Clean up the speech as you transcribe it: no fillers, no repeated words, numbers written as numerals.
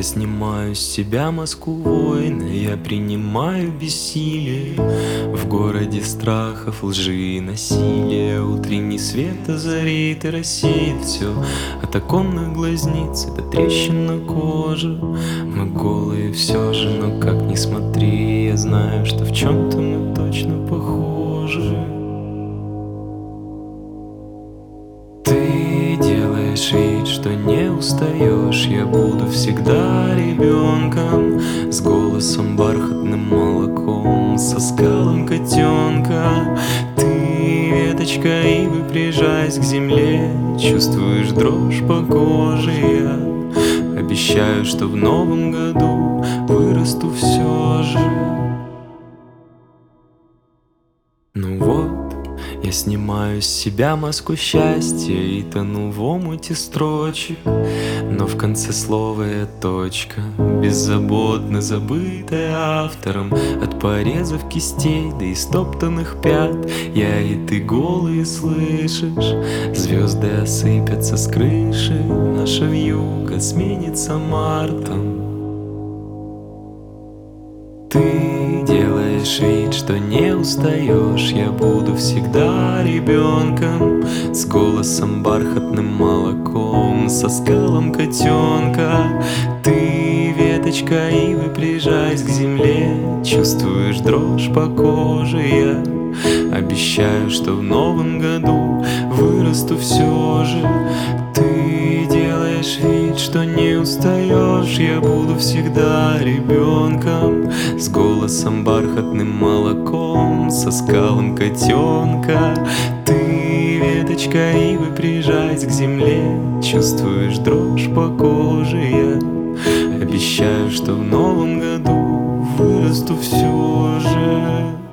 снимаю с себя маску воина, я принимаю бессилие. В городе страхов, лжи и насилия утренний свет озарит и рассеет все. От оконных глазниц до трещин на коже. Мы голые все же, но как ни смотри, я знаю, что в чем-то мы точно похожи. Ты делаешь вид, что не устаешь. Я буду всегда ребенком, с голосом бархатным молоком, со скалом котенка. Ты веточка ивы, прижаясь к земле, чувствуешь дрожь по коже. Я обещаю, что в новом году вырасту все же. Ну вот, я снимаю с себя маску счастья и тону в омуте строчек. Но в конце слова я точка, беззаботно забытая автором. От порезов кистей до истоптанных пят я и ты голые слышишь. Звезды осыпятся с крыши, наша вьюга сменится мартом. Ты делаешь вид, что не устаешь. Я буду всегда ребенком, с голосом бархатным молоком, со скалом котенка. Ты веточка ивы, прижаясь к земле, чувствуешь дрожь по коже. Я обещаю, что в новом году вырасту все же. Ты делаешь вид, что не устаешь. Я буду всегда ребенком, с голосом бархатным молоком, со скалом котенка. Ты веточка ивы, прижаясь к земле, чувствуешь дрожь по коже. Я обещаю, что в новом году вырасту все же.